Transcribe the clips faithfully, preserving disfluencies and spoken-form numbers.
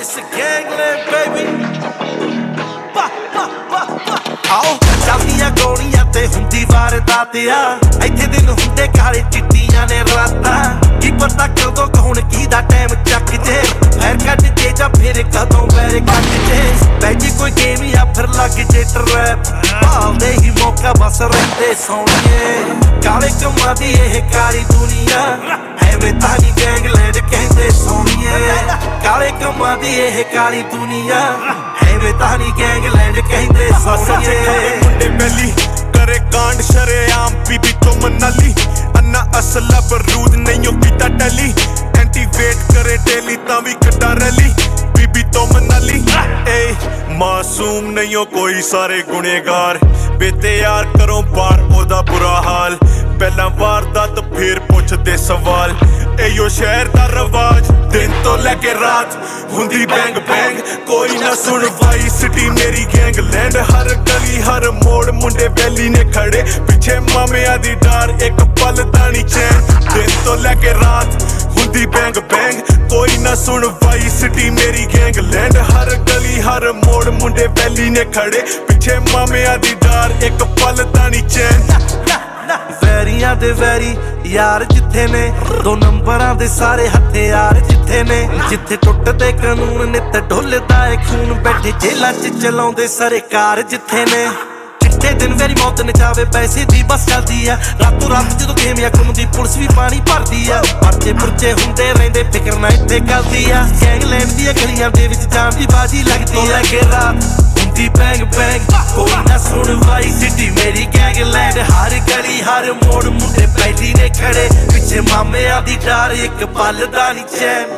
It's a gangland, baby. Ba, ba, ba, ba. आओ ਚੱਲਦੀਆਂ ਗੋਲੀਆਂ ਤੇ ਹੁੰਦੀ ਵਾਰਦਾਤ ਆ ਇੱਥੇ ਦਿਨ ਹੁੰਦੇ ਕਾਲੇ ਚਿੱਟੀਆਂ ਨੇ ਰਾਤਾਂ ਕੀ ਪਤਾ ਕਦੋਂ ਕੌਣ ਕਿਹਦਾ ਟਾਈਮ ਚੱਕ ਜੇ ਫੇਰ ਕੱਢ ਜੇ ਜਾਂ ਫਿਰ ਕਦੋਂ ਵੈਰ ਕੱਢ ਜੇ ਬੈਜੀ ਕੋਈ ਗੇਮ ਆ ਫਿਰ ਲੱਗ ਜੇ ਟਰੈਪ ਭਾਲਦੇ ਹੀ ਮੌਕਾ ਬਸ ਰਹਿੰਦੇ ਸੋਹਣੀਏ ਕਾਲੇ ਕੰਮਾਂ ਦੀ ਇਹ ਕਾਲੀ ਦੁਨੀਆ ਐਵੇਂ ਤਾਂ ਨੀ ਗੈਂਗਲੈਂਡ ਕਹਿੰਦੇ ਸੋਹਣੀਏ ਕਾਲੇ ਕੰਮਾਂ ਦੀ ਇਹ ਕਾਲੀ ਦੁਨੀਆ ਐਵੇਂ ਤਾਂ ਨੀ ਗੈਂਗਲੈਂਡ ਕਹਿੰਦੇ ਸੋਹਣੀਏ ਮੁੰਡੇ ਪਹਿਲੀ करे कांड शरेआम बीबी तो मनाली अन्ना असला बरूद नहीं पीता टली एंटी वेट करे डेली तावी कटा रैली बीबी तो मनाली ए मासूम नहीं हो कोई सारे गुनेगार बेते यार करो बार ओदा बुरा हाल पहला वारदात फिर पुछदे सवाल एयो शहर दा रवाज दिन तो लैके रात हुंदी बैंग बैंग कोई ना सुन वाई सिटी मेरी गैंगलैंड हर गली हर मोड़ मुंडे वैली ने खड़े पीछे मामिया दी डार एक पल दा नी चैन दिन तो लैके रात हुंदी बैंग बैंग कोई ना सुन वाई सिटी मेरी गैंगलैंड हर गली हर मोड़ मुंडे वैली ने खड़े पीछे मामिया दी डार एक पल दा नी चैन ਵੈਰੀਆਂ ਦੇ ਵੈਰੀ ਯਾਰ ਜਿੱਥੇ ਨੇ ਦੋ ਨੰਬਰਾਂ ਦੇ ਸਾਰੇ ਹਥਿਆਰ ਜਿੱਥੇ ਨੇ ਜਿੱਥੇ ਟੁੱਟਦੇ ਕਾਨੂੰਨ ਨਿੱਤ ਢੁੱਲਦਾ ਏ ਖੂਨ ਬੈਠੇ ਜੇਲਾਂ 'ਚ ਚਲਾਉਂਦੇ ਸਰਕਾਰ ਜਿੱਥੇ ਨੇ ਚਿੱਟੇ ਦਿਨ ਵੈਰੀ ਮੌਤ ਨਚਾਵੇ ਪੈਸੇ ਦੀ ਬਸ ਚੱਲਦੀ ਆ ਰਾਤੋਂ ਰਾਤ ਜਦੋਂ ਗੇਮ ਆ ਘੁੰਮਦੀ ਪੁਲਿਸ ਵੀ ਪਾਣੀ ਭਰਦੀ ਆ ਪਰਚੇ ਪੁਰਚੇ ਹੁੰਦੇ ਰਹਿੰਦੇ ਫਿਕਰ ਨਾ ਇੱਥੇ ਕਰਦੀ ਆ ਗੈਂਗਲੈਂਡ ਦੀਆਂ ਗਲੀਆਂ ਦੇ ਵਿੱਚ ਜਾਨ ਦੀ ਬਾਜੀ ਲੱਗਦੀ ਆ ਕਿ ਰਾਤ ਹੁੰਦੀ ਬੈਂਗ ਬੈਂਗ ਕੋਈ ਨਾ ਸੁਣ ਵਾਈ ਸਿਟੀ ਮੇਰੀ ਗੈਂਗਲੈਂਡ ਹਰ ਗਲੀ ਹਰ ਮੋੜ ਮੁੰਡੇ ਪਹਿਲੀ ਨੇ ਖੜੇ ਪਿੱਛੇ ਮਾਮਿਆਂ ਦੀ ਡਾਰ ਇੱਕ ਪਲ ਦਾ ਨੀ ਚੈਨ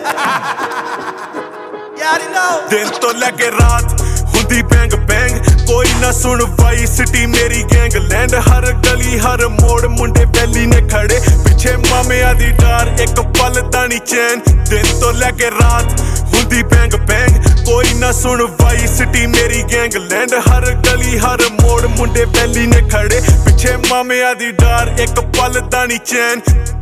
ਯਾਰ ਨੋ ਦਿਨ ਤੋਂ ਲੈ ਕੇ ਰਾਤ ਹੁੰਦੀ ਬੈਂਗ ਬੈਂਗ ਕੋਈ ਨਾ ਸੁਣ ਵਾਈ ਸਿਟੀ ਮੇਰੀ ਗੈਂਗਲੈਂਡ ਹਰ ਗਲੀ ਹਰ ਮੋੜ ਮੁੰਡੇ ਵੈਲੀ ਨੇ ਖੜੇ ਪਿੱਛੇ ਮਾਮਿਆਂ ਦੀ ਡਾਰ ਇੱਕ ਪਲ ਦਾ ਨੀ ਚੈਨ ਦਿਨ ਤੋਂ ਲੈ ਕੇ ਰਾਤ ਹੁੰਦੀ ਬੈਂਗ ਬੈਂਗ ਕੋਈ ਨਾ ਸੁਣ ਵਾਈ ਸਿਟੀ ਮੇਰੀ ਗੈਂਗਲੈਂਡ ਹਰ ਗਲੀ ਹਰ ਮੋੜ ਮੁੰਡੇ ਵੈਲੀ ਨੇ ਖੜੇ ਪਿੱਛੇ ਮਾਮਿਆਂ ਦੀ ਡਾਰ ਇੱਕ ਪਲ ਦਾ ਨੀ ਚੈਨ